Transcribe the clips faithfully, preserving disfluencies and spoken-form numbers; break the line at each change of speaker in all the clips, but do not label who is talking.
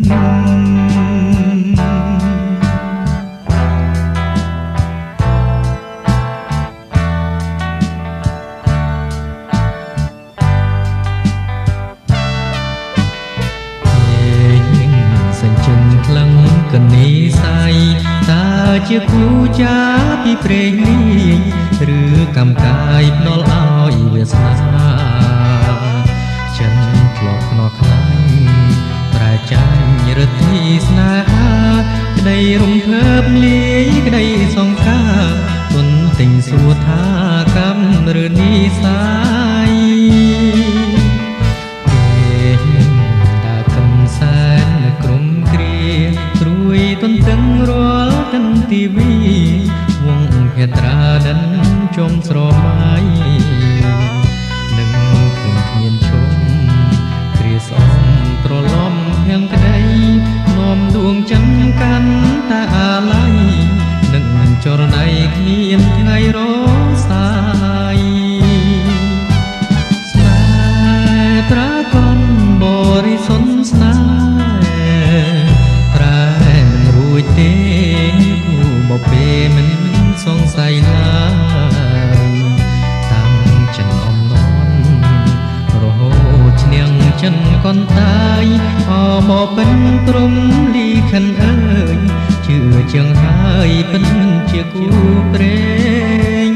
កនីស័យតើជាគូចាពីព្រេងនេះឬកំកាយភ្នាល់ឲ្យវាសនាចិនធ្លាប់ខ្នោះខ្លាញ់ប្រែចាញ់រទ្ធីស្នេហាក្តីរំភើបលាយក្តីសង្ការទុនទិញសួរថាកម្មឬនិស័យទន្ទឹងរាល់ទន្ទីវីវងភេត្រាដិនជុំស្រមៃនឹងឃើញគ្មានឈុំគ្រាស្អំត្រឡំភាំងក្តីនាំដួងចាំកាន់តែអាល័យនឹងចរណៃគ្មានថ្ងៃរសាយស្នេហ៍ត្រាកនបរិសុទ្ធស្នេហ៍ទេគូបពេមិនសង្ស័យឡើយតាំងចិនអំនន់រហូតឈ្នះចិនកនតាយអមកពេញព្រំលីខិនអើយជឿជាងហើយពេញជាគូព្រេង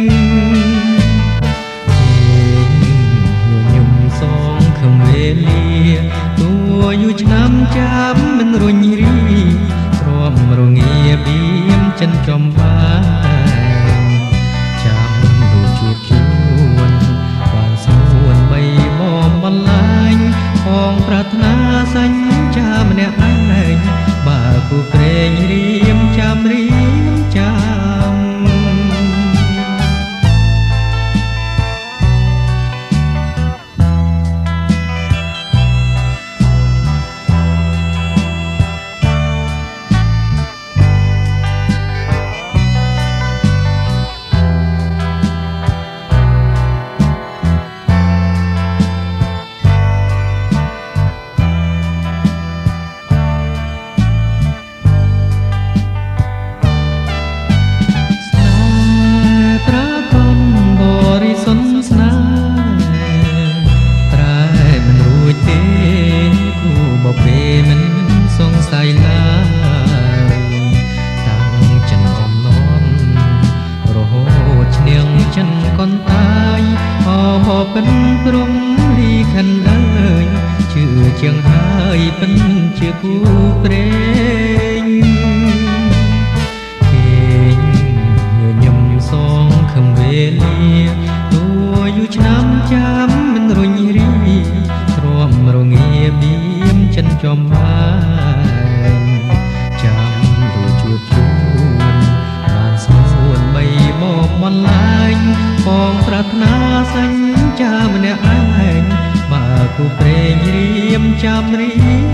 ខ្ញុំសងខំវេលាតួយូរឆ្នាំចាំមិនរុញរីរងាបៀមចិនចំបានចាំដូចជួបជួនបានស្មួនបីបំបន្លាញផងប្រាថ្នាសញ្ចាម្នាក់ឯងបើគូព្រេងរៀមចាំរៀមចាំព្រំលីខិនអើយជឿជាងហើយពេញជាគូព្រេងពេញញញឹមសងខំវេលាតួយូរឆ្នាំចាំមិនរុញរីទ្រាំរងាបៀមចិនចំបានចាំដូចជួបជួនបានស្មួនបីមកបន្លាញផងប្រាថ្នាសញ្ចាម្នាក់ឯងបើគូព្រេងរៀមចាំរៀ